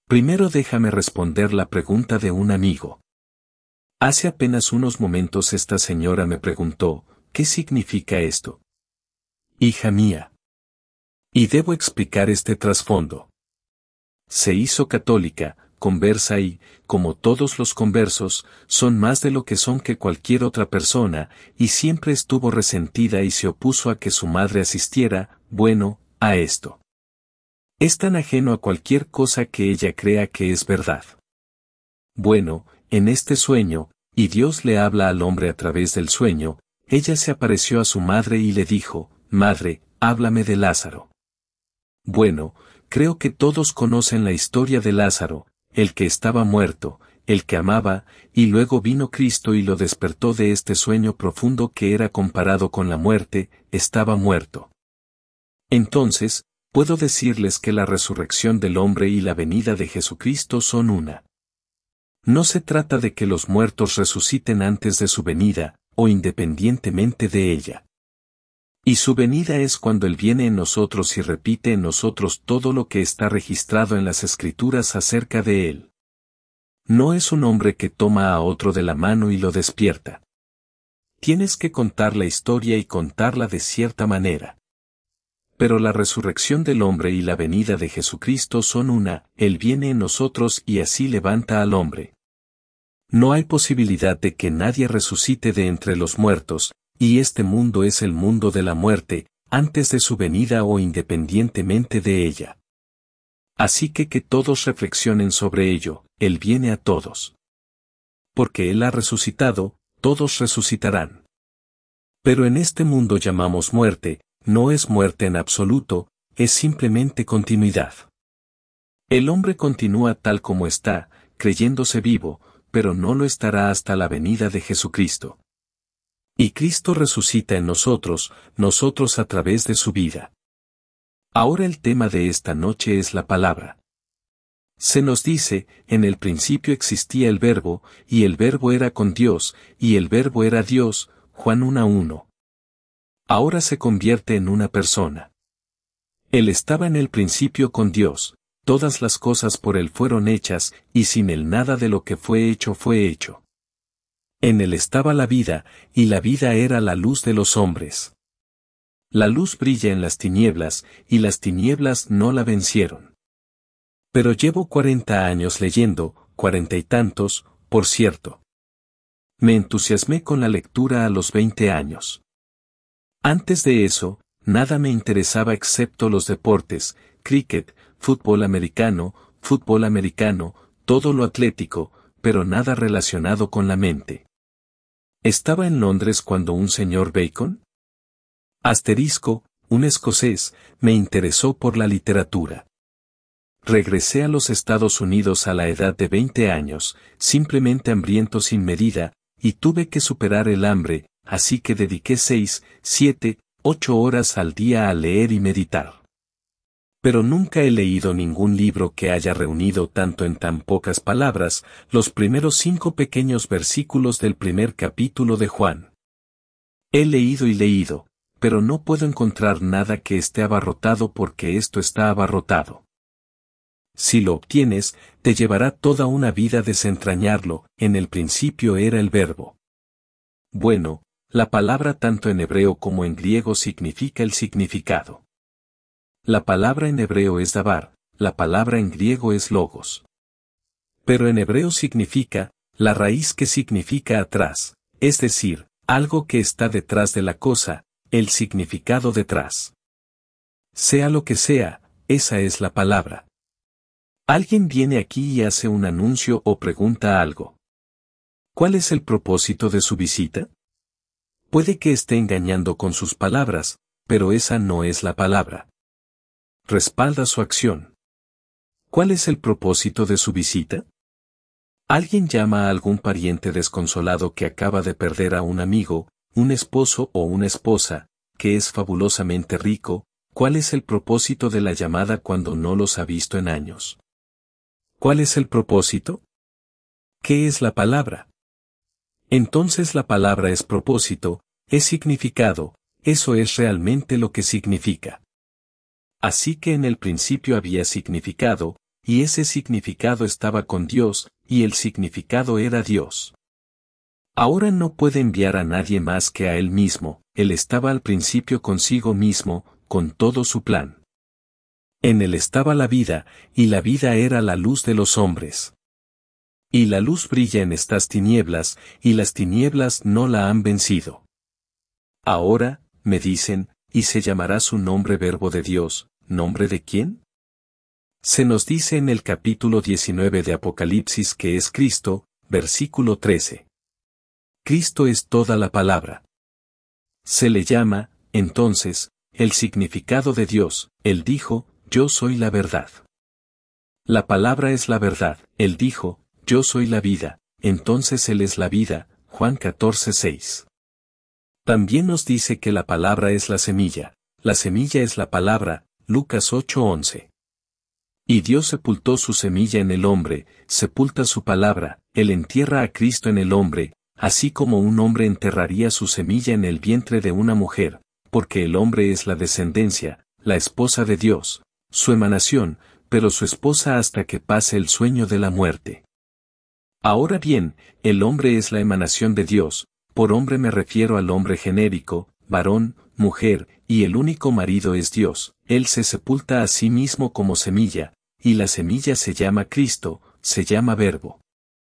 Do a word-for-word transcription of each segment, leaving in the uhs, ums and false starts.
Primero déjame responder la pregunta de un amigo. Hace apenas unos momentos esta señora me preguntó, ¿qué significa esto? Hija mía. Y debo explicar este trasfondo. Se hizo católica, conversa y, como todos los conversos, son más de lo que son que cualquier otra persona, y siempre estuvo resentida y se opuso a que su madre asistiera, bueno, a esto. Es tan ajeno a cualquier cosa que ella crea que es verdad. Bueno, en este sueño, y Dios le habla al hombre a través del sueño, ella se apareció a su madre y le dijo, «Madre, háblame de Lázaro». Bueno, creo que todos conocen la historia de Lázaro, el que estaba muerto, el que amaba, y luego vino Cristo y lo despertó de este sueño profundo que era comparado con la muerte, estaba muerto. Entonces, puedo decirles que la resurrección del hombre y la venida de Jesucristo son una. No se trata de que los muertos resuciten antes de su venida, o independientemente de ella. Y su venida es cuando Él viene en nosotros y repite en nosotros todo lo que está registrado en las Escrituras acerca de Él. No es un hombre que toma a otro de la mano y lo despierta. Tienes que contar la historia y contarla de cierta manera. Pero la resurrección del hombre y la venida de Jesucristo son una, Él viene en nosotros y así levanta al hombre. No hay posibilidad de que nadie resucite de entre los muertos, y este mundo es el mundo de la muerte, antes de su venida o independientemente de ella. Así que que todos reflexionen sobre ello, Él viene a todos. Porque Él ha resucitado, todos resucitarán. Pero en este mundo llamamos muerte, no es muerte en absoluto, es simplemente continuidad. El hombre continúa tal como está, creyéndose vivo, pero no lo estará hasta la venida de Jesucristo. Y Cristo resucita en nosotros, nosotros a través de su vida. Ahora el tema de esta noche es la palabra. Se nos dice, en el principio existía el Verbo, y el Verbo era con Dios, y el Verbo era Dios, Juan uno uno. Ahora se convierte en una persona. Él estaba en el principio con Dios, todas las cosas por Él fueron hechas, y sin Él nada de lo que fue hecho fue hecho. En Él estaba la vida, y la vida era la luz de los hombres. La luz brilla en las tinieblas, y las tinieblas no la vencieron. Pero llevo cuarenta años leyendo, cuarenta y tantos, por cierto. Me entusiasmé con la lectura a los veinte años. Antes de eso, nada me interesaba excepto los deportes, cricket, fútbol americano, fútbol americano, todo lo atlético, pero nada relacionado con la mente. ¿Estaba en Londres cuando un señor Bacon? Asterisco, un escocés, me interesó por la literatura. Regresé a los Estados Unidos a la edad de veinte años, simplemente hambriento sin medida, y tuve que superar el hambre, así que dediqué seis, siete, ocho horas al día a leer y meditar. Pero nunca he leído ningún libro que haya reunido tanto en tan pocas palabras los primeros cinco pequeños versículos del primer capítulo de Juan. He leído y leído, pero no puedo encontrar nada que esté abarrotado porque esto está abarrotado. Si lo obtienes, te llevará toda una vida desentrañarlo, en el principio era el Verbo. Bueno, la palabra tanto en hebreo como en griego significa el significado. La palabra en hebreo es davar, la palabra en griego es logos. Pero en hebreo significa, la raíz que significa atrás, es decir, algo que está detrás de la cosa, el significado detrás. Sea lo que sea, esa es la palabra. Alguien viene aquí y hace un anuncio o pregunta algo. ¿Cuál es el propósito de su visita? Puede que esté engañando con sus palabras, pero esa no es la palabra. Respalda su acción. ¿Cuál es el propósito de su visita? Alguien llama a algún pariente desconsolado que acaba de perder a un amigo, un esposo o una esposa, que es fabulosamente rico. ¿Cuál es el propósito de la llamada cuando no los ha visto en años? ¿Cuál es el propósito? ¿Qué es la palabra? Entonces la palabra es propósito, es significado, eso es realmente lo que significa. Así que en el principio había significado, y ese significado estaba con Dios, y el significado era Dios. Ahora no puede enviar a nadie más que a Él mismo, Él estaba al principio consigo mismo, con todo su plan. En Él estaba la vida, y la vida era la luz de los hombres. Y la luz brilla en estas tinieblas, y las tinieblas no la han vencido. Ahora, me dicen, ¿y se llamará su nombre Verbo de Dios, nombre de quién? Se nos dice en el capítulo diecinueve de Apocalipsis que es Cristo, versículo trece. Cristo es toda la palabra. Se le llama, entonces, el significado de Dios. Él dijo, yo soy la verdad. La palabra es la verdad. Él dijo, yo soy la vida, entonces Él es la vida. Juan catorce seis. También nos dice que la palabra es la semilla. La semilla es la palabra. Lucas ocho once. Y Dios sepultó su semilla en el hombre, sepulta su palabra. Él entierra a Cristo en el hombre, así como un hombre enterraría su semilla en el vientre de una mujer, porque el hombre es la descendencia, la esposa de Dios, su emanación, pero su esposa hasta que pase el sueño de la muerte. Ahora bien, el hombre es la emanación de Dios, por hombre me refiero al hombre genérico, varón, mujer, y el único marido es Dios. Él se sepulta a sí mismo como semilla, y la semilla se llama Cristo, se llama Verbo.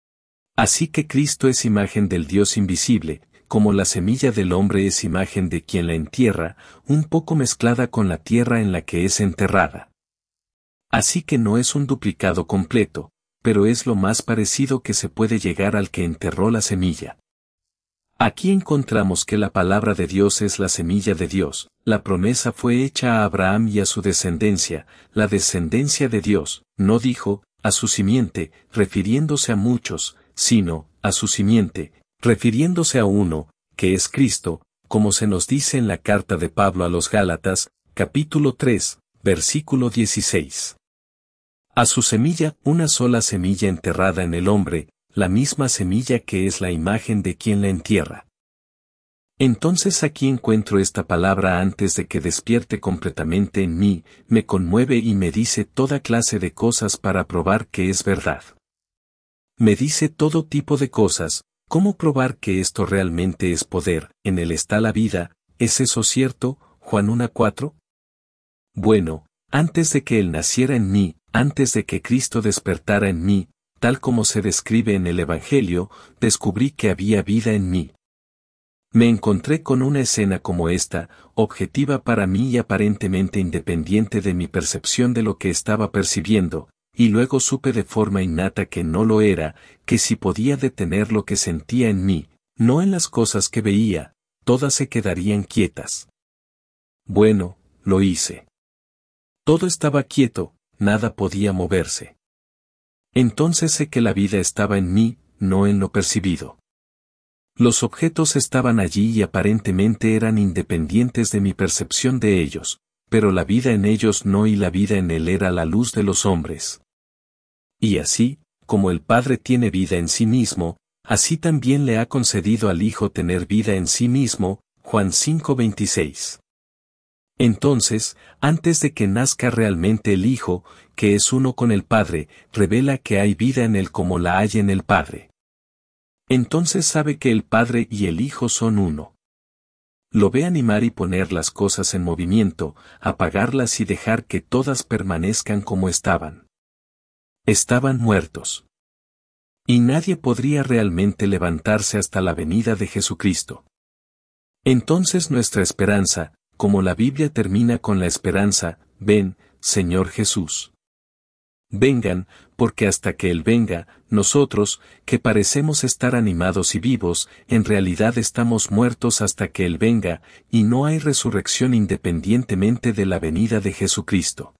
Así que Cristo es imagen del Dios invisible, como la semilla del hombre es imagen de quien la entierra, un poco mezclada con la tierra en la que es enterrada. Así que no es un duplicado completo, pero es lo más parecido que se puede llegar al que enterró la semilla. Aquí encontramos que la palabra de Dios es la semilla de Dios, la promesa fue hecha a Abraham y a su descendencia, la descendencia de Dios, no dijo, a su simiente, refiriéndose a muchos, sino, a su simiente, refiriéndose a uno, que es Cristo, como se nos dice en la carta de Pablo a los Gálatas, capítulo tres, versículo dieciséis. A su semilla, una sola semilla enterrada en el hombre, la misma semilla que es la imagen de quien la entierra. Entonces aquí encuentro esta palabra antes de que despierte completamente en mí, me conmueve y me dice toda clase de cosas para probar que es verdad. Me dice todo tipo de cosas, ¿cómo probar que esto realmente es poder? En él está la vida, ¿es eso cierto? Juan uno cuatro. Bueno, antes de que él naciera en mí, antes de que Cristo despertara en mí, tal como se describe en el Evangelio, descubrí que había vida en mí. Me encontré con una escena como esta, objetiva para mí y aparentemente independiente de mi percepción de lo que estaba percibiendo, y luego supe de forma innata que no lo era, que si podía detener lo que sentía en mí, no en las cosas que veía, todas se quedarían quietas. Bueno, lo hice. Todo estaba quieto, nada podía moverse. Entonces sé que la vida estaba en mí, no en lo percibido. Los objetos estaban allí y aparentemente eran independientes de mi percepción de ellos, pero la vida en ellos no y la vida en él era la luz de los hombres. Y así, como el Padre tiene vida en sí mismo, así también le ha concedido al Hijo tener vida en sí mismo, Juan cinco veintiséis. Entonces, antes de que nazca realmente el Hijo, que es uno con el Padre, revela que hay vida en él como la hay en el Padre. Entonces sabe que el Padre y el Hijo son uno. Lo ve animar y poner las cosas en movimiento, apagarlas y dejar que todas permanezcan como estaban. Estaban muertos. Y nadie podría realmente levantarse hasta la venida de Jesucristo. Entonces nuestra esperanza, como la Biblia termina con la esperanza, ven, Señor Jesús. Vengan, porque hasta que Él venga, nosotros, que parecemos estar animados y vivos, en realidad estamos muertos hasta que Él venga, y no hay resurrección independientemente de la venida de Jesucristo.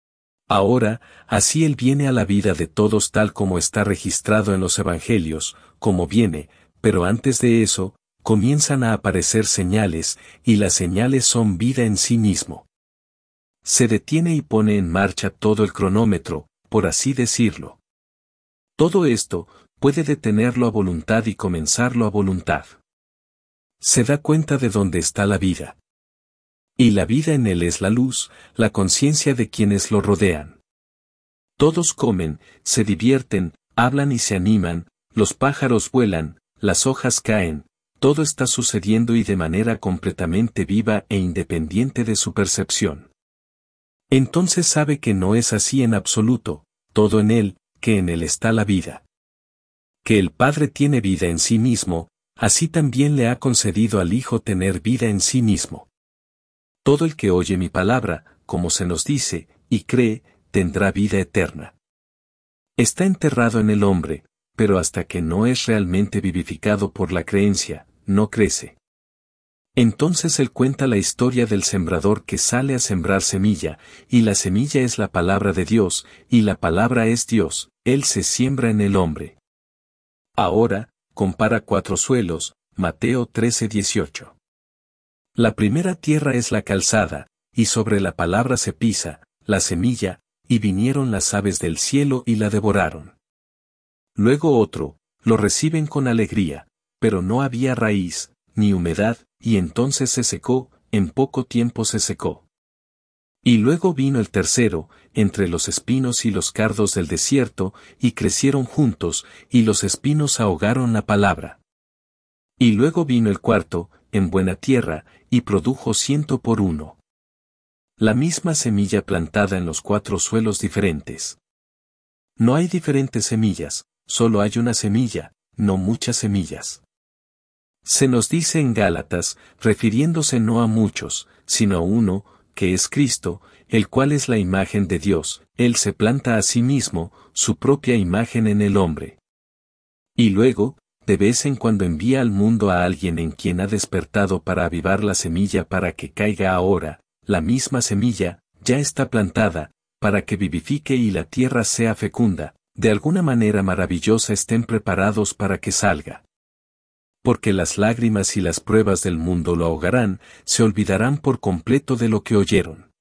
Ahora, así Él viene a la vida de todos tal como está registrado en los Evangelios, como viene, pero antes de eso, comienzan a aparecer señales, y las señales son vida en sí mismo. Se detiene y pone en marcha todo el cronómetro, por así decirlo. Todo esto, puede detenerlo a voluntad y comenzarlo a voluntad. Se da cuenta de dónde está la vida. Y la vida en él es la luz, la conciencia de quienes lo rodean. Todos comen, se divierten, hablan y se animan, los pájaros vuelan, las hojas caen, todo está sucediendo y de manera completamente viva e independiente de su percepción. Entonces sabe que no es así en absoluto, todo en él, que en él está la vida. Que el Padre tiene vida en sí mismo, así también le ha concedido al Hijo tener vida en sí mismo. Todo el que oye mi palabra, como se nos dice, y cree, tendrá vida eterna. Está enterrado en el hombre, pero hasta que no es realmente vivificado por la creencia, no crece. Entonces él cuenta la historia del sembrador que sale a sembrar semilla, y la semilla es la palabra de Dios, y la palabra es Dios, él se siembra en el hombre. Ahora, compara cuatro suelos, Mateo trece dieciocho. La primera tierra es la calzada, y sobre la palabra se pisa, la semilla, y vinieron las aves del cielo y la devoraron. Luego otro, lo reciben con alegría, pero no había raíz, ni humedad, y entonces se secó, en poco tiempo se secó. Y luego vino el tercero, entre los espinos y los cardos del desierto, y crecieron juntos, y los espinos ahogaron la palabra. Y luego vino el cuarto, en buena tierra, y produjo ciento por uno. La misma semilla plantada en los cuatro suelos diferentes. No hay diferentes semillas, solo hay una semilla, no muchas semillas. Se nos dice en Gálatas, refiriéndose no a muchos, sino a uno, que es Cristo, el cual es la imagen de Dios, él se planta a sí mismo, su propia imagen en el hombre. Y luego, de vez en cuando envía al mundo a alguien en quien ha despertado para avivar la semilla para que caiga ahora, la misma semilla, ya está plantada, para que vivifique y la tierra sea fecunda, de alguna manera maravillosa estén preparados para que salga. Porque las lágrimas y las pruebas del mundo lo ahogarán, se olvidarán por completo de lo que oyeron.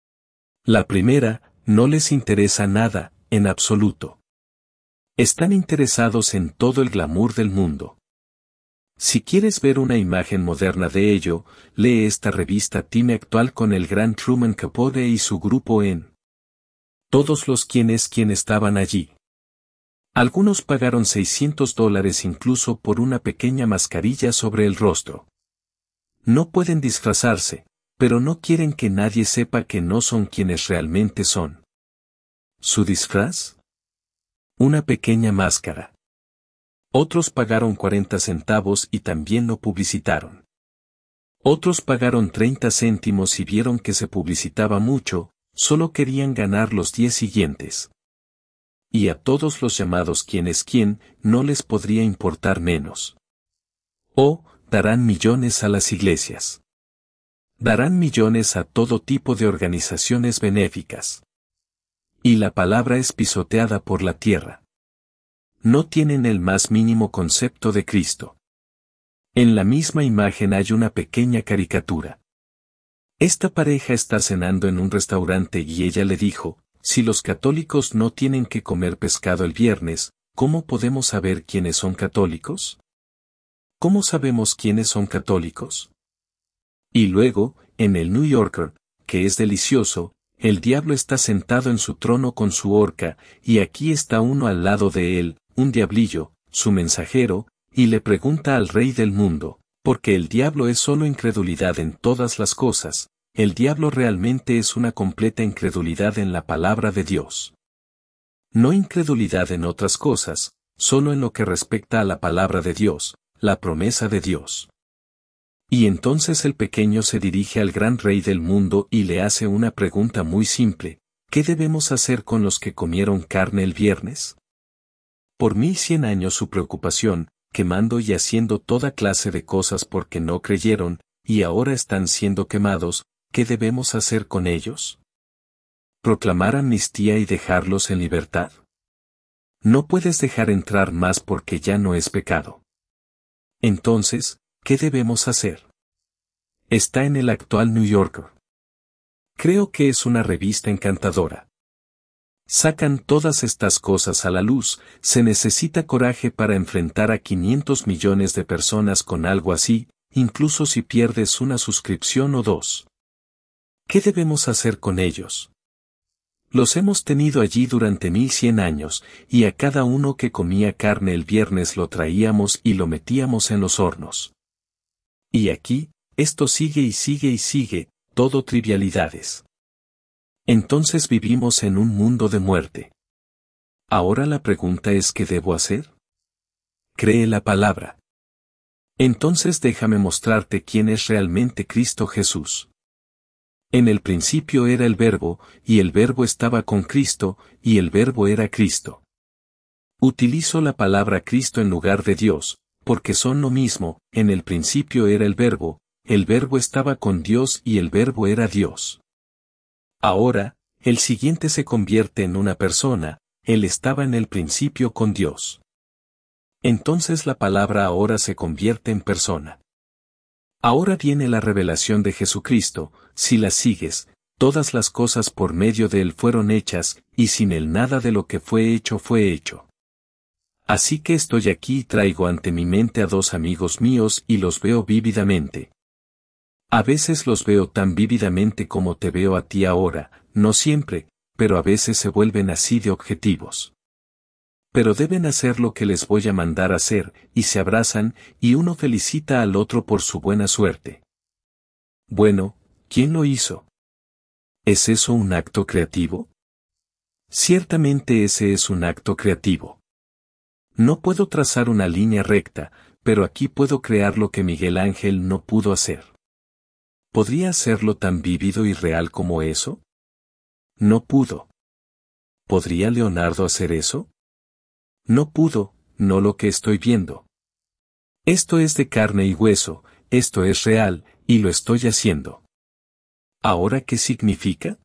La primera, no les interesa nada, en absoluto. Están interesados en todo el glamour del mundo. Si quieres ver una imagen moderna de ello, lee esta revista Time Actual con el gran Truman Capote y su grupo en todos los quienes quien estaban allí. Algunos pagaron seiscientos dólares incluso por una pequeña mascarilla sobre el rostro. No pueden disfrazarse, pero no quieren que nadie sepa que no son quienes realmente son. ¿Su disfraz? Una pequeña máscara. Otros pagaron cuarenta centavos y también lo publicitaron. Otros pagaron treinta céntimos y vieron que se publicitaba mucho, solo querían ganar los diez siguientes. Y a todos los llamados quién es quién, no les podría importar menos. O, darán millones a las iglesias. Darán millones a todo tipo de organizaciones benéficas. Y la palabra es pisoteada por la tierra. No tienen el más mínimo concepto de Cristo. En la misma imagen hay una pequeña caricatura. Esta pareja está cenando en un restaurante y ella le dijo, si los católicos no tienen que comer pescado el viernes, ¿cómo podemos saber quiénes son católicos? ¿Cómo sabemos quiénes son católicos? Y luego, en el New Yorker, que es delicioso, el diablo está sentado en su trono con su horca, y aquí está uno al lado de él, un diablillo, su mensajero, y le pregunta al rey del mundo, porque el diablo es solo incredulidad en todas las cosas. El diablo realmente es una completa incredulidad en la palabra de Dios. No incredulidad en otras cosas, solo en lo que respecta a la palabra de Dios, la promesa de Dios. Y entonces el pequeño se dirige al gran rey del mundo y le hace una pregunta muy simple, ¿qué debemos hacer con los que comieron carne el viernes? Por mil cien años su preocupación, quemando y haciendo toda clase de cosas porque no creyeron, y ahora están siendo quemados, ¿qué debemos hacer con ellos? ¿Proclamar amnistía y dejarlos en libertad? No puedes dejar entrar más porque ya no es pecado. Entonces, ¿qué debemos hacer? Está en el actual New Yorker. Creo que es una revista encantadora. Sacan todas estas cosas a la luz, se necesita coraje para enfrentar a quinientos millones de personas con algo así, incluso si pierdes una suscripción o dos. ¿Qué debemos hacer con ellos? Los hemos tenido allí durante mil cien años, y a cada uno que comía carne el viernes lo traíamos y lo metíamos en los hornos. Y aquí, esto sigue y sigue y sigue, todo trivialidades. Entonces vivimos en un mundo de muerte. Ahora la pregunta es ¿qué debo hacer? Cree la palabra. Entonces déjame mostrarte quién es realmente Cristo Jesús. En el principio era el Verbo, y el Verbo estaba con Cristo, y el Verbo era Cristo. Utilizo la palabra Cristo en lugar de Dios, porque son lo mismo. En el principio era el Verbo, el Verbo estaba con Dios y el Verbo era Dios. Ahora, el siguiente se convierte en una persona, Él estaba en el principio con Dios. Entonces la palabra ahora se convierte en persona. Ahora viene la revelación de Jesucristo, si la sigues, todas las cosas por medio de Él fueron hechas, y sin Él nada de lo que fue hecho fue hecho. Así que estoy aquí y traigo ante mi mente a dos amigos míos y los veo vívidamente. A veces los veo tan vívidamente como te veo a ti ahora, no siempre, pero a veces se vuelven así de objetivos. Pero deben hacer lo que les voy a mandar hacer, y se abrazan, y uno felicita al otro por su buena suerte. Bueno, ¿quién lo hizo? ¿Es eso un acto creativo? Ciertamente ese es un acto creativo. No puedo trazar una línea recta, pero aquí puedo crear lo que Miguel Ángel no pudo hacer. ¿Podría hacerlo tan vívido y real como eso? No pudo. ¿Podría Leonardo hacer eso? No pudo, no lo que estoy viendo. Esto es de carne y hueso, esto es real, y lo estoy haciendo. ¿Ahora qué significa?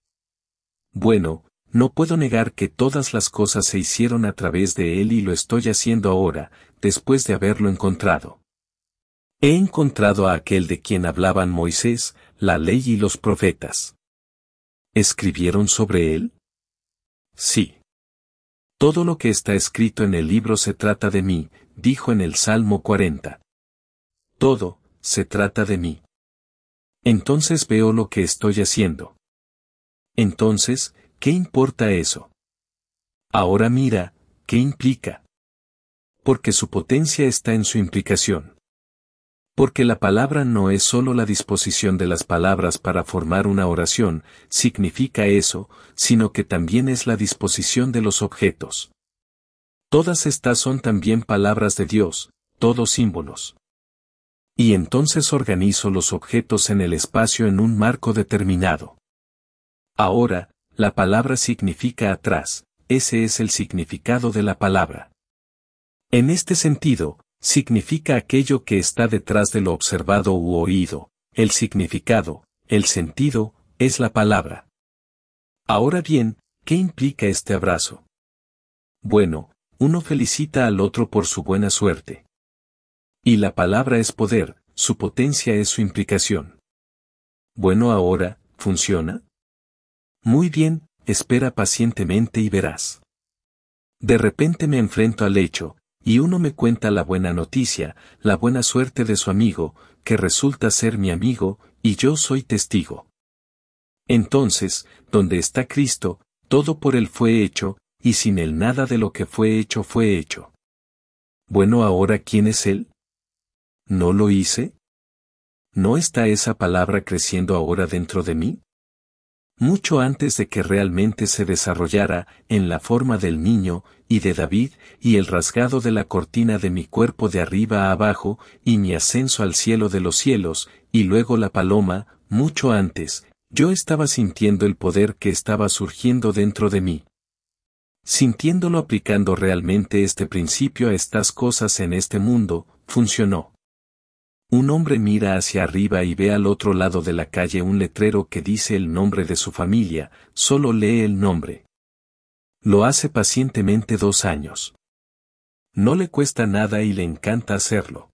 Bueno, no puedo negar que todas las cosas se hicieron a través de él y lo estoy haciendo ahora, después de haberlo encontrado. He encontrado a aquel de quien hablaban Moisés, la ley y los profetas. ¿Escribieron sobre él? Sí. Todo lo que está escrito en el libro se trata de mí, dijo en el Salmo cuarenta. Todo, se trata de mí. Entonces veo lo que estoy haciendo. Entonces, ¿qué importa eso? Ahora mira, ¿qué implica? Porque su potencia está en su implicación. Porque la palabra no es solo la disposición de las palabras para formar una oración, significa eso, sino que también es la disposición de los objetos. Todas estas son también palabras de Dios, todos símbolos. Y entonces organizo los objetos en el espacio en un marco determinado. Ahora, la palabra significa atrás, ese es el significado de la palabra. En este sentido, significa aquello que está detrás de lo observado u oído, el significado, el sentido, es la palabra. Ahora bien, ¿qué implica este abrazo? Bueno, uno felicita al otro por su buena suerte. Y la palabra es poder, su potencia es su implicación. Bueno, ahora, ¿funciona? Muy bien, espera pacientemente y verás. De repente me enfrento al hecho, y uno me cuenta la buena noticia, la buena suerte de su amigo, que resulta ser mi amigo, y yo soy testigo. Entonces, donde está Cristo, todo por él fue hecho, y sin él nada de lo que fue hecho fue hecho. Bueno, ahora ¿quién es él? ¿No lo hice? ¿No está esa palabra creciendo ahora dentro de mí? Mucho antes de que realmente se desarrollara, en la forma del niño, y de David, y el rasgado de la cortina de mi cuerpo de arriba a abajo, y mi ascenso al cielo de los cielos, y luego la paloma, mucho antes, yo estaba sintiendo el poder que estaba surgiendo dentro de mí. Sintiéndolo aplicando realmente este principio a estas cosas en este mundo, funcionó. Un hombre mira hacia arriba y ve al otro lado de la calle un letrero que dice el nombre de su familia, solo lee el nombre. Lo hace pacientemente dos años. No le cuesta nada y le encanta hacerlo.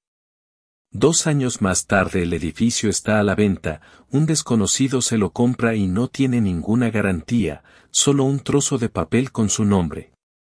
Dos años más tarde el edificio está a la venta, un desconocido se lo compra y no tiene ninguna garantía, solo un trozo de papel con su nombre.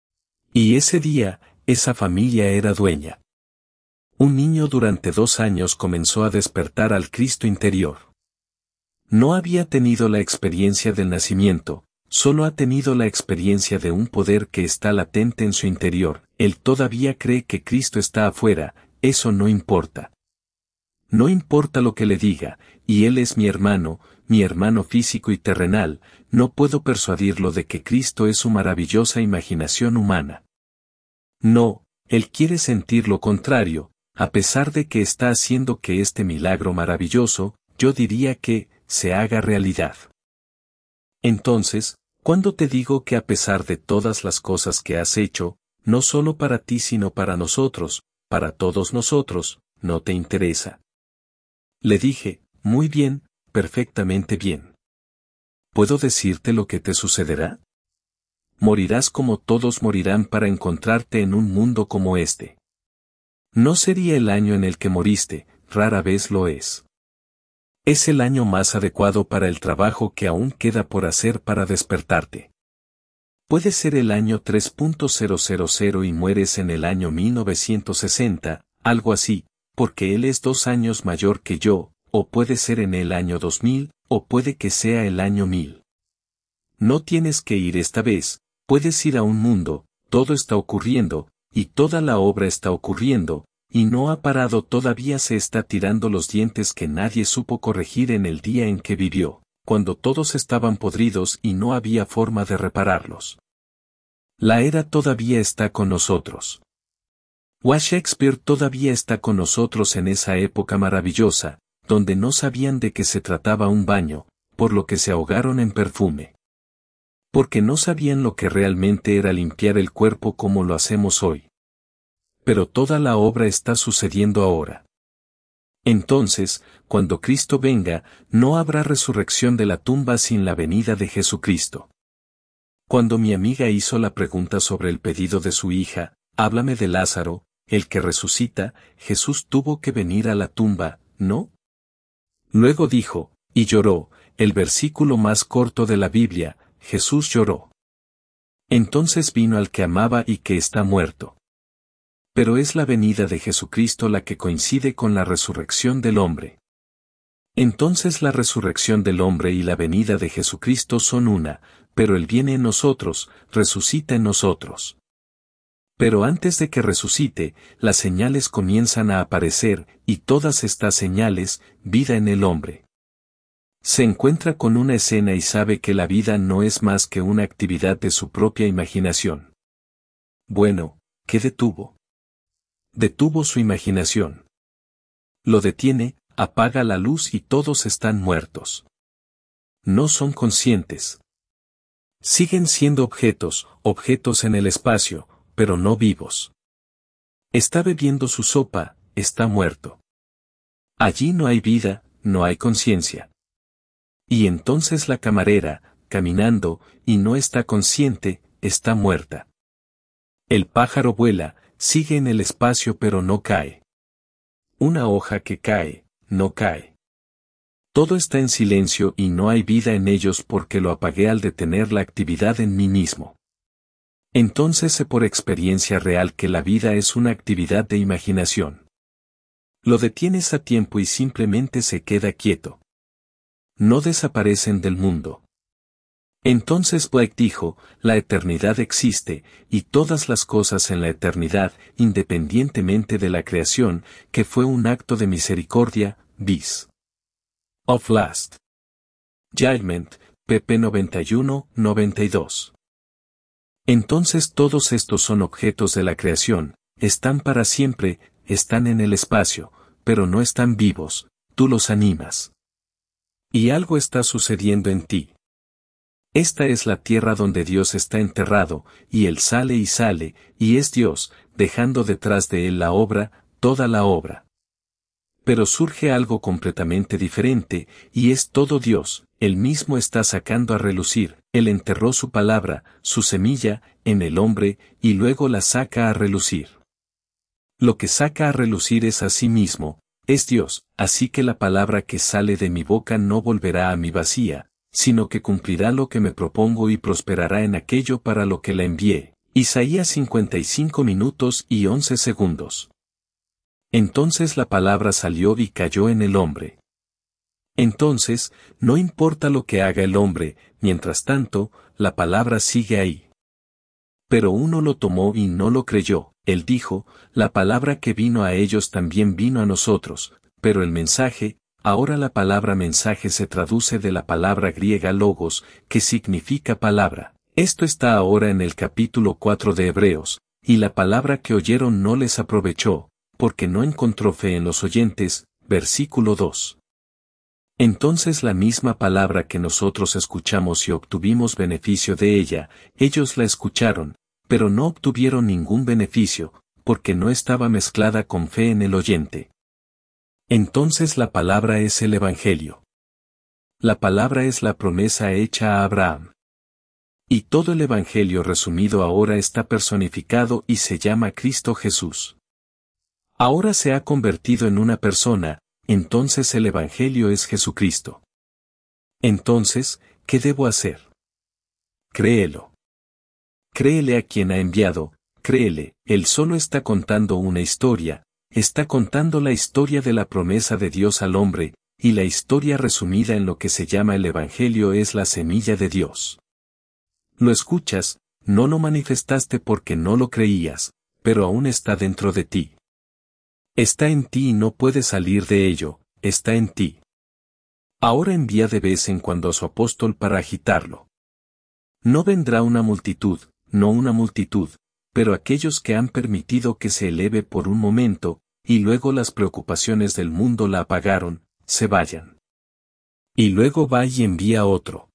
Y ese día, esa familia era dueña. Un niño durante dos años comenzó a despertar al Cristo interior. No había tenido la experiencia del nacimiento, solo ha tenido la experiencia de un poder que está latente en su interior, él todavía cree que Cristo está afuera, eso no importa. No importa lo que le diga, y él es mi hermano, mi hermano físico y terrenal, no puedo persuadirlo de que Cristo es su maravillosa imaginación humana. No, él quiere sentir lo contrario, a pesar de que está haciendo que este milagro maravilloso, yo diría que, se haga realidad. Entonces, cuando te digo que a pesar de todas las cosas que has hecho, no solo para ti sino para nosotros, para todos nosotros, no te interesa. Le dije, muy bien, perfectamente bien. ¿Puedo decirte lo que te sucederá? Morirás como todos morirán para encontrarte en un mundo como este. No sería el año en el que moriste, rara vez lo es. Es el año más adecuado para el trabajo que aún queda por hacer para despertarte. Puede ser el año tres mil y mueres en el año mil novecientos sesenta, algo así, porque él es dos años mayor que yo, o puede ser en el año dos mil, o puede que sea el año mil. No tienes que ir esta vez, puedes ir a un mundo, todo está ocurriendo, y toda la obra está ocurriendo, y no ha parado todavía se está tirando los dientes que nadie supo corregir en el día en que vivió, cuando todos estaban podridos y no había forma de repararlos. La era todavía está con nosotros. Shakespeare todavía está con nosotros en esa época maravillosa, donde no sabían de qué se trataba un baño, por lo que se ahogaron en perfume. Porque no sabían lo que realmente era limpiar el cuerpo como lo hacemos hoy. Pero toda la obra está sucediendo ahora. Entonces, cuando Cristo venga, no habrá resurrección de la tumba sin la venida de Jesucristo. Cuando mi amiga hizo la pregunta sobre el pedido de su hija, háblame de Lázaro, el que resucita, Jesús tuvo que venir a la tumba, ¿no? Luego dijo, y lloró, el versículo más corto de la Biblia, Jesús lloró. Entonces vino al que amaba y que está muerto. Pero es la venida de Jesucristo la que coincide con la resurrección del hombre. Entonces la resurrección del hombre y la venida de Jesucristo son una, pero Él viene en nosotros, resucita en nosotros. Pero antes de que resucite, las señales comienzan a aparecer, y todas estas señales, vida en el hombre. Se encuentra con una escena y sabe que la vida no es más que una actividad de su propia imaginación. Bueno, ¿qué detuvo? Detuvo su imaginación. Lo detiene, apaga la luz y todos están muertos. No son conscientes. Siguen siendo objetos, objetos en el espacio, pero no vivos. Está bebiendo su sopa, está muerto. Allí no hay vida, no hay conciencia. Y entonces la camarera, caminando, y no está consciente, está muerta. El pájaro vuela, sigue en el espacio pero no cae. Una hoja que cae, no cae. Todo está en silencio y no hay vida en ellos porque lo apagué al detener la actividad en mí mismo. Entonces sé por experiencia real que la vida es una actividad de imaginación. Lo detienes a tiempo y simplemente se queda quieto. No desaparecen del mundo. Entonces Blake dijo, la eternidad existe, y todas las cosas en la eternidad, independientemente de la creación, que fue un acto de misericordia, bis. Of Last Judgment, pp noventa y uno noventa y dos. Entonces todos estos son objetos de la creación, están para siempre, están en el espacio, pero no están vivos, tú los animas. Y algo está sucediendo en ti. Esta es la tierra donde Dios está enterrado, y Él sale y sale, y es Dios, dejando detrás de Él la obra, toda la obra. Pero surge algo completamente diferente, y es todo Dios, Él mismo está sacando a relucir, Él enterró su palabra, su semilla, en el hombre, y luego la saca a relucir. Lo que saca a relucir es a sí mismo, es Dios, así que la palabra que sale de mi boca no volverá a mí vacía, sino que cumplirá lo que me propongo y prosperará en aquello para lo que la envié. Isaías cincuenta y cinco minutos y once segundos. Entonces la palabra salió y cayó en el hombre. Entonces, no importa lo que haga el hombre, mientras tanto, la palabra sigue ahí. Pero uno lo tomó y no lo creyó. Él dijo, la palabra que vino a ellos también vino a nosotros, pero el mensaje, ahora la palabra mensaje se traduce de la palabra griega logos, que significa palabra. Esto está ahora en el capítulo cuatro de Hebreos, y la palabra que oyeron no les aprovechó, porque no encontró fe en los oyentes, versículo dos. Entonces la misma palabra que nosotros escuchamos y obtuvimos beneficio de ella, ellos la escucharon, pero no obtuvieron ningún beneficio, porque no estaba mezclada con fe en el oyente. Entonces la palabra es el Evangelio. La palabra es la promesa hecha a Abraham. Y todo el Evangelio resumido ahora está personificado y se llama Cristo Jesús. Ahora se ha convertido en una persona, entonces el Evangelio es Jesucristo. Entonces, ¿qué debo hacer? Créelo. Créele a quien ha enviado, créele, él solo está contando una historia, está contando la historia de la promesa de Dios al hombre, y la historia resumida en lo que se llama el Evangelio es la semilla de Dios. Lo escuchas, no lo manifestaste porque no lo creías, pero aún está dentro de ti. Está en ti y no puede salir de ello, está en ti. Ahora envía de vez en cuando a su apóstol para agitarlo. No vendrá una multitud, no una multitud, pero aquellos que han permitido que se eleve por un momento, y luego las preocupaciones del mundo la apagaron, se vayan. Y luego va y envía otro.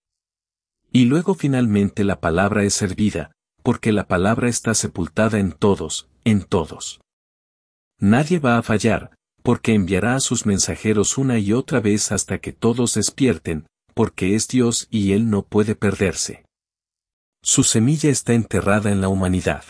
Y luego finalmente la palabra es servida, porque la palabra está sepultada en todos, en todos. Nadie va a fallar, porque enviará a sus mensajeros una y otra vez hasta que todos despierten, porque es Dios y Él no puede perderse. Su semilla está enterrada en la humanidad.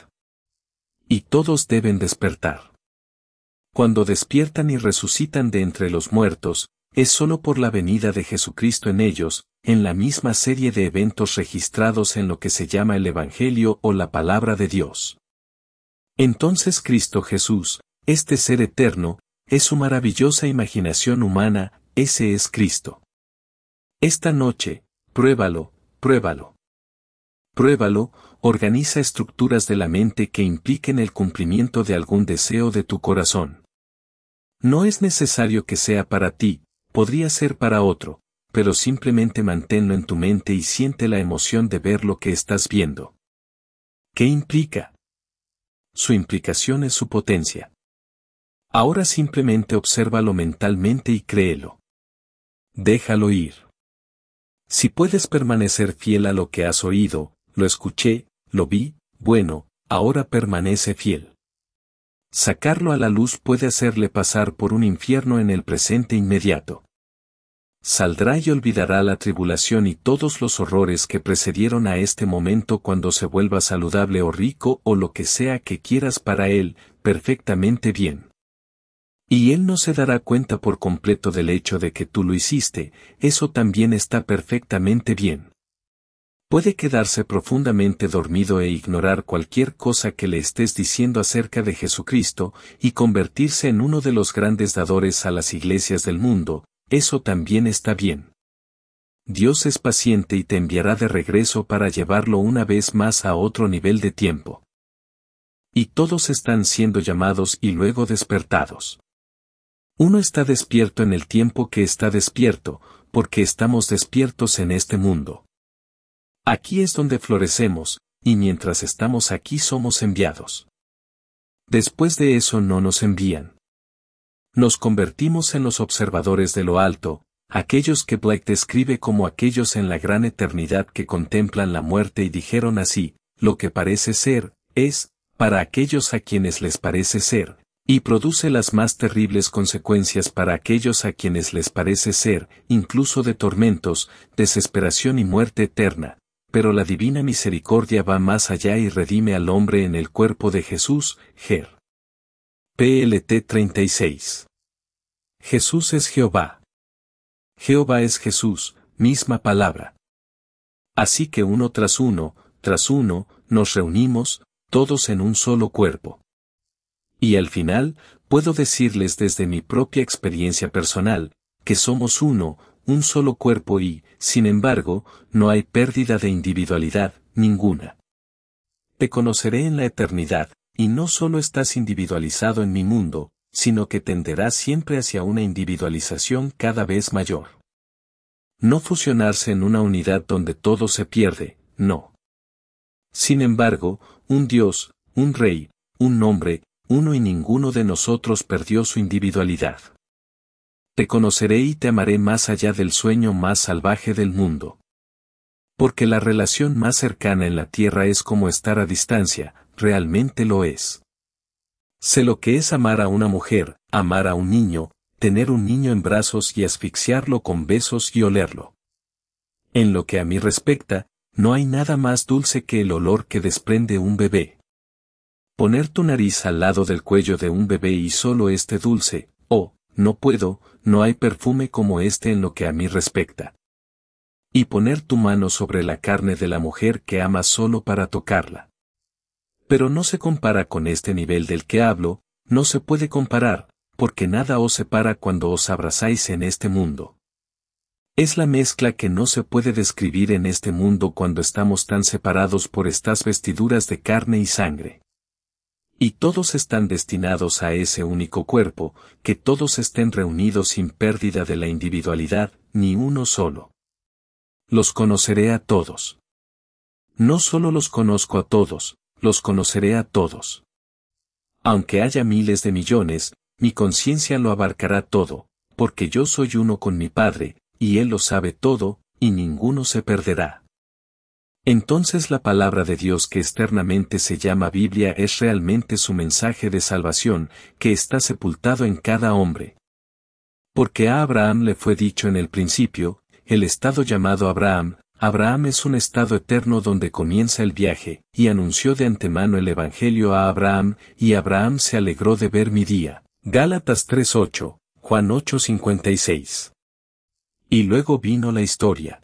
Y todos deben despertar. Cuando despiertan y resucitan de entre los muertos, es solo por la venida de Jesucristo en ellos, en la misma serie de eventos registrados en lo que se llama el Evangelio o la Palabra de Dios. Entonces Cristo Jesús, este ser eterno, es su maravillosa imaginación humana, ese es Cristo. Esta noche, pruébalo, pruébalo. Pruébalo, organiza estructuras de la mente que impliquen el cumplimiento de algún deseo de tu corazón. No es necesario que sea para ti, podría ser para otro, pero simplemente manténlo en tu mente y siente la emoción de ver lo que estás viendo. ¿Qué implica? Su implicación es su potencia. Ahora simplemente obsérvalo mentalmente y créelo. Déjalo ir. Si puedes permanecer fiel a lo que has oído, lo escuché, lo vi, bueno, ahora permanece fiel. Sacarlo a la luz puede hacerle pasar por un infierno en el presente inmediato. Saldrá y olvidará la tribulación y todos los horrores que precedieron a este momento cuando se vuelva saludable o rico o lo que sea que quieras para él, perfectamente bien. Y él no se dará cuenta por completo del hecho de que tú lo hiciste, eso también está perfectamente bien. Puede quedarse profundamente dormido e ignorar cualquier cosa que le estés diciendo acerca de Jesucristo, y convertirse en uno de los grandes dadores a las iglesias del mundo, eso también está bien. Dios es paciente y te enviará de regreso para llevarlo una vez más a otro nivel de tiempo. Y todos están siendo llamados y luego despertados. Uno está despierto en el tiempo que está despierto, porque estamos despiertos en este mundo. Aquí es donde florecemos, y mientras estamos aquí somos enviados. Después de eso no nos envían. Nos convertimos en los observadores de lo alto, aquellos que Blake describe como aquellos en la gran eternidad que contemplan la muerte y dijeron así, lo que parece ser, es, para aquellos a quienes les parece ser, y produce las más terribles consecuencias para aquellos a quienes les parece ser, incluso de tormentos, desesperación y muerte eterna. Pero la divina misericordia va más allá y redime al hombre en el cuerpo de Jesús, Ger. P L T treinta y seis. Jesús es Jehová. Jehová es Jesús, misma palabra. Así que uno tras uno, tras uno, nos reunimos, todos en un solo cuerpo. Y al final, puedo decirles desde mi propia experiencia personal, que somos uno, un solo cuerpo y, sin embargo, no hay pérdida de individualidad, ninguna. Te conoceré en la eternidad, y no solo estás individualizado en mi mundo, sino que tenderás siempre hacia una individualización cada vez mayor. No fusionarse en una unidad donde todo se pierde, no. Sin embargo, un Dios, un Rey, un nombre, uno y ninguno de nosotros perdió su individualidad. Te conoceré y te amaré más allá del sueño más salvaje del mundo. Porque la relación más cercana en la tierra es como estar a distancia, realmente lo es. Sé lo que es amar a una mujer, amar a un niño, tener un niño en brazos y asfixiarlo con besos y olerlo. En lo que a mí respecta, no hay nada más dulce que el olor que desprende un bebé. Poner tu nariz al lado del cuello de un bebé y solo este dulce, oh, no puedo, no hay perfume como este en lo que a mí respecta. Y poner tu mano sobre la carne de la mujer que amas solo para tocarla. Pero no se compara con este nivel del que hablo, no se puede comparar, porque nada os separa cuando os abrazáis en este mundo. Es la mezcla que no se puede describir en este mundo cuando estamos tan separados por estas vestiduras de carne y sangre. Y todos están destinados a ese único cuerpo, que todos estén reunidos sin pérdida de la individualidad, ni uno solo. Los conoceré a todos. No solo los conozco a todos, los conoceré a todos. Aunque haya miles de millones, mi conciencia lo abarcará todo, porque yo soy uno con mi Padre, y Él lo sabe todo, y ninguno se perderá. Entonces la palabra de Dios que externamente se llama Biblia es realmente su mensaje de salvación, que está sepultado en cada hombre. Porque a Abraham le fue dicho en el principio, el estado llamado Abraham, Abraham es un estado eterno donde comienza el viaje, y anunció de antemano el Evangelio a Abraham, y Abraham se alegró de ver mi día. Gálatas tres ocho, Juan ocho cincuenta y seis. Y luego vino la historia.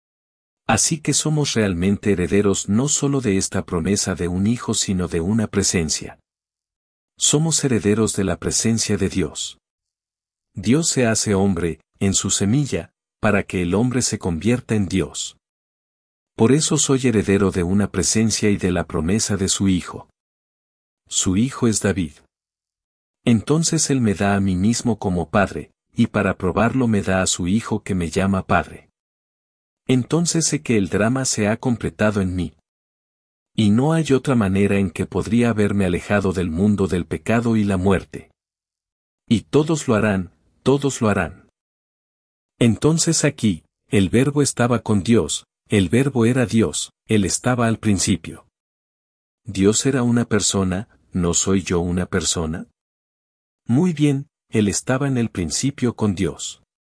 Así que somos realmente herederos no solo de esta promesa de un hijo sino de una presencia. Somos herederos de la presencia de Dios. Dios se hace hombre, en su semilla, para que el hombre se convierta en Dios. Por eso soy heredero de una presencia y de la promesa de su hijo. Su hijo es David. Entonces él me da a mí mismo como padre, y para probarlo me da a su hijo que me llama padre. Entonces sé que el drama se ha completado en mí. Y no hay otra manera en que podría haberme alejado del mundo del pecado y la muerte. Y todos lo harán, todos lo harán. Entonces aquí, el Verbo estaba con Dios, el Verbo era Dios, Él estaba al principio. ¿Dios era una persona, no soy yo una persona? Muy bien, Él estaba en el principio con Dios.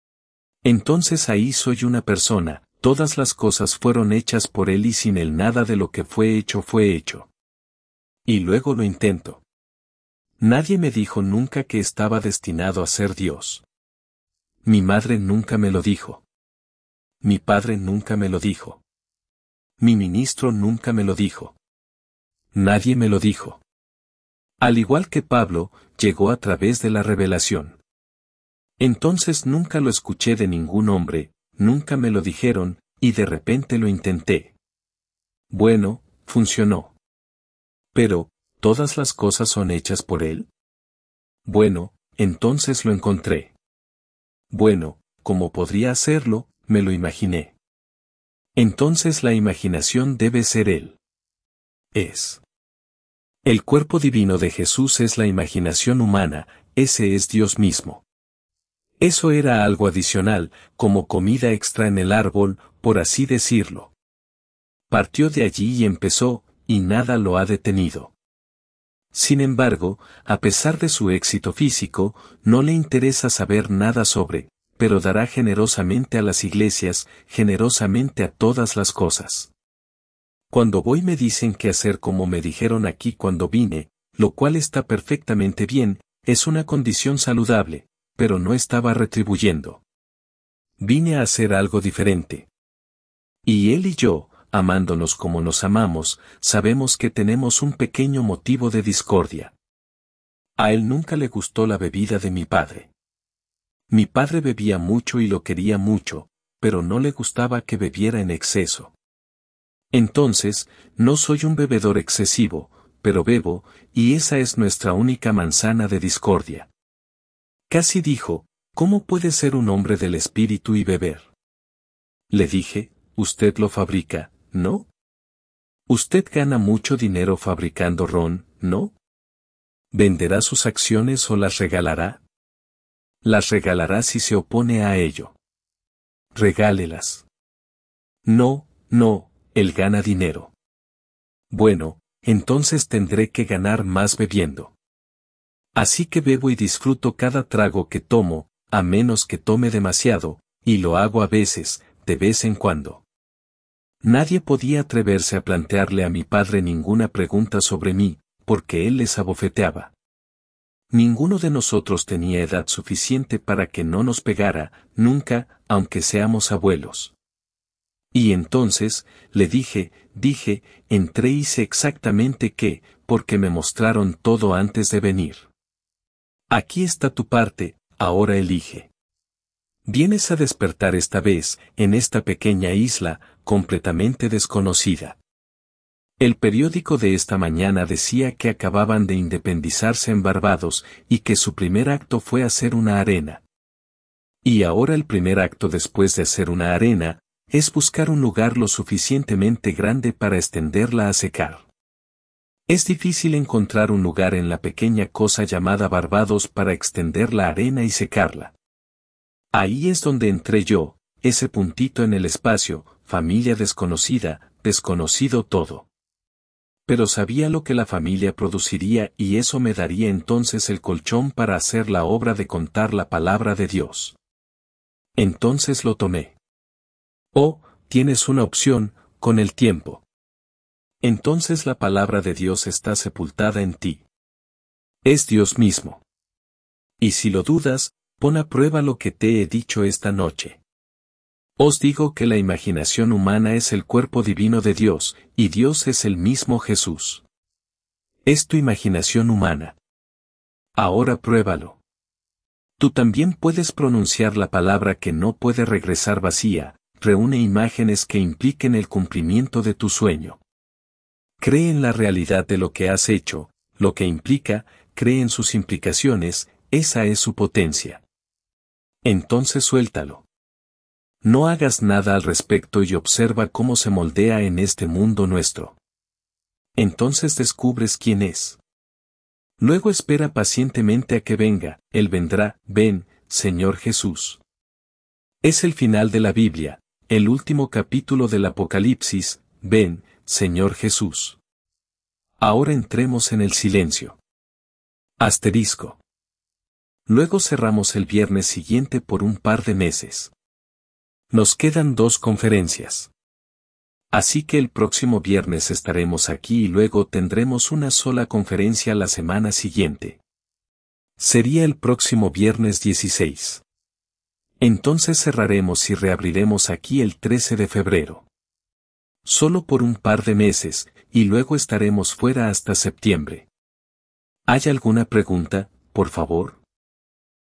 Entonces ahí soy una persona. Todas las cosas fueron hechas por Él y sin Él nada de lo que fue hecho fue hecho. Y luego lo intento. Nadie me dijo nunca que estaba destinado a ser Dios. Mi madre nunca me lo dijo. Mi padre nunca me lo dijo. Mi ministro nunca me lo dijo. Nadie me lo dijo. Al igual que Pablo, llegó a través de la revelación. Entonces nunca lo escuché de ningún hombre, nunca me lo dijeron, y de repente lo intenté. Bueno, funcionó. Pero, ¿todas las cosas son hechas por Él? Bueno, entonces lo encontré. Bueno, ¿cómo podría hacerlo? Me lo imaginé. Entonces la imaginación debe ser Él. Es. El cuerpo divino de Jesús es la imaginación humana, ese es Dios mismo. Eso era algo adicional, como comida extra en el árbol, por así decirlo. Partió de allí y empezó, y nada lo ha detenido. Sin embargo, a pesar de su éxito físico, no le interesa saber nada sobre, pero dará generosamente a las iglesias, generosamente a todas las cosas. Cuando voy me dicen qué hacer como me dijeron aquí cuando vine, lo cual está perfectamente bien, es una condición saludable, pero no estaba retribuyendo. Vine a hacer algo diferente. Y él y yo, amándonos como nos amamos, sabemos que tenemos un pequeño motivo de discordia. A él nunca le gustó la bebida de mi padre. Mi padre bebía mucho y lo quería mucho, pero no le gustaba que bebiera en exceso. Entonces, no soy un bebedor excesivo, pero bebo, y esa es nuestra única manzana de discordia. Casi dijo, ¿cómo puede ser un hombre del espíritu y beber? Le dije, usted lo fabrica, ¿no? Usted gana mucho dinero fabricando ron, ¿no? ¿Venderá sus acciones o las regalará? Las regalará si se opone a ello. Regálelas. No, no, él gana dinero. Bueno, entonces tendré que ganar más bebiendo. Así que bebo y disfruto cada trago que tomo, a menos que tome demasiado, y lo hago a veces, de vez en cuando. Nadie podía atreverse a plantearle a mi padre ninguna pregunta sobre mí, porque él les abofeteaba. Ninguno de nosotros tenía edad suficiente para que no nos pegara, nunca, aunque seamos abuelos. Y entonces, le dije, dije, entré y sé exactamente qué, porque me mostraron todo antes de venir. Aquí está tu parte, ahora elige. Vienes a despertar esta vez, en esta pequeña isla, completamente desconocida. El periódico de esta mañana decía que acababan de independizarse en Barbados y que su primer acto fue hacer una arena. Y ahora el primer acto después de hacer una arena, es buscar un lugar lo suficientemente grande para extenderla a secar. Es difícil encontrar un lugar en la pequeña cosa llamada Barbados para extender la arena y secarla. Ahí es donde entré yo, ese puntito en el espacio, familia desconocida, desconocido todo. Pero sabía lo que la familia produciría y eso me daría entonces el colchón para hacer la obra de contar la palabra de Dios. Entonces lo tomé. Oh, tienes una opción, con el tiempo. Entonces la palabra de Dios está sepultada en ti. Es Dios mismo. Y si lo dudas, pon a prueba lo que te he dicho esta noche. Os digo que la imaginación humana es el cuerpo divino de Dios, y Dios es el mismo Jesús. Es tu imaginación humana. Ahora pruébalo. Tú también puedes pronunciar la palabra que no puede regresar vacía, reúne imágenes que impliquen el cumplimiento de tu sueño. Cree en la realidad de lo que has hecho, lo que implica, cree en sus implicaciones, esa es su potencia. Entonces suéltalo. No hagas nada al respecto y observa cómo se moldea en este mundo nuestro. Entonces descubres quién es. Luego espera pacientemente a que venga, Él vendrá, ven, Señor Jesús. Es el final de la Biblia, el último capítulo del Apocalipsis, ven, Señor Jesús. Ahora entremos en el silencio. Asterisco. Luego cerramos el viernes siguiente por un par de meses. Nos quedan dos conferencias. Así que el próximo viernes estaremos aquí y luego tendremos una sola conferencia la semana siguiente. Sería el próximo viernes dieciséis. Entonces cerraremos y reabriremos aquí el trece de febrero. Solo por un par de meses, y luego estaremos fuera hasta septiembre. ¿Hay alguna pregunta, por favor?